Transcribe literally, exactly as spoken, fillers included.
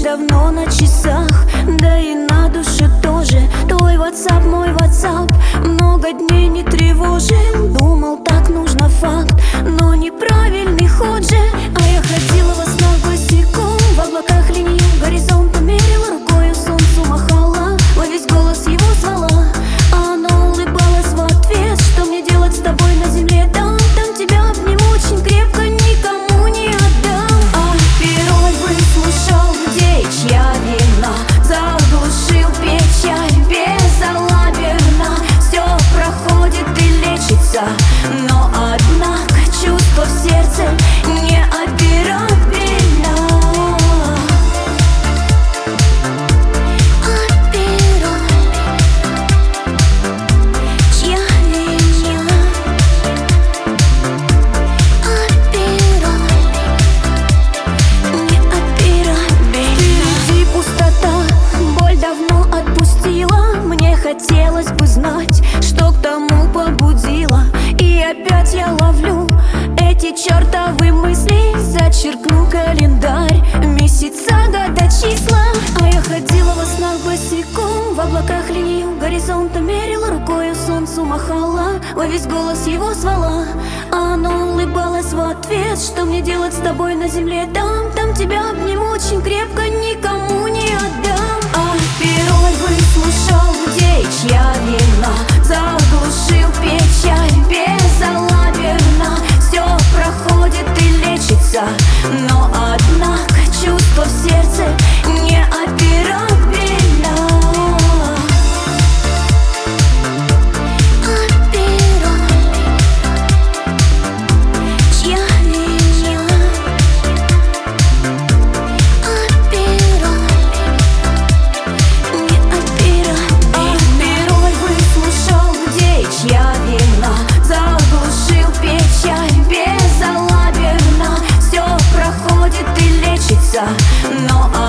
давно на часах, да и на душе тоже. Твой ватсап, мой ватсап много дней не тревожил. Думал, так нужно, факт, но неправильный ход же. А я ходила во снах босиком, в облаках линию горизонта мерила, рукою солнцу махала, во весь голос его звала. А оно улыбалось в ответ: что мне делать с тобой на земле? Там, там тебя обниму очень крепко, никому не отдам. А первой выслушал, где чья вина, заглушил печаль безалаберно. Все проходит и лечится, но однако чувство в сердце неоперабельно. Хотелось бы знать, что к тому побудило. И опять я ловлю эти чертовы мысли. Зачеркну календарь, месяца, года, числа. А я ходила во снах босиком, в облаках линию горизонта мерила, рукою солнцу махала, во весь голос его звала. А оно улыбалось в ответ: что мне делать с тобой на земле? Там, там тебя обниму очень крепко, никому не отдам. А первой выслушал, где чья вина, заглушил печаль безалаберно. Все проходит и лечится, но однако чувство в сердце неоперабельно. Чья вина, заглушил печаль безалаберно. Все проходит и лечится, но